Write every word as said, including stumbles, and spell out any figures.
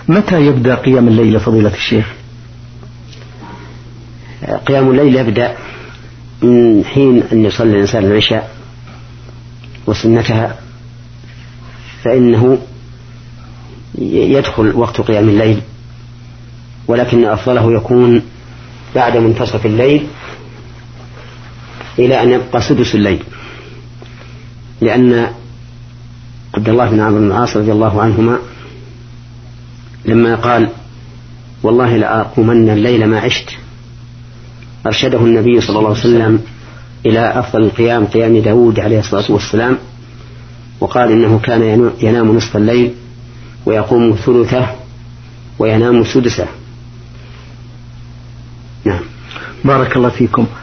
متى يبدأ قيام الليل فضيلة الشيخ؟ قيام الليل يبدأ من حين أن يصلي الإنسان العشاء وسنتها، فإنه يدخل وقت قيام الليل، ولكن أفضله يكون بعد منتصف الليل إلى أن يبقى سدس الليل، لأن عبد الله بن عمرو بن العاص رضي الله عنهما لما قال والله لأقومن الليل ما عشت أرشده النبي صلى الله عليه وسلم إلى أفضل القيام قيام داود عليه الصلاة والسلام، وقال إنه كان ينام نصف الليل ويقوم ثلثه وينام سدسه. نعم. بارك الله فيكم.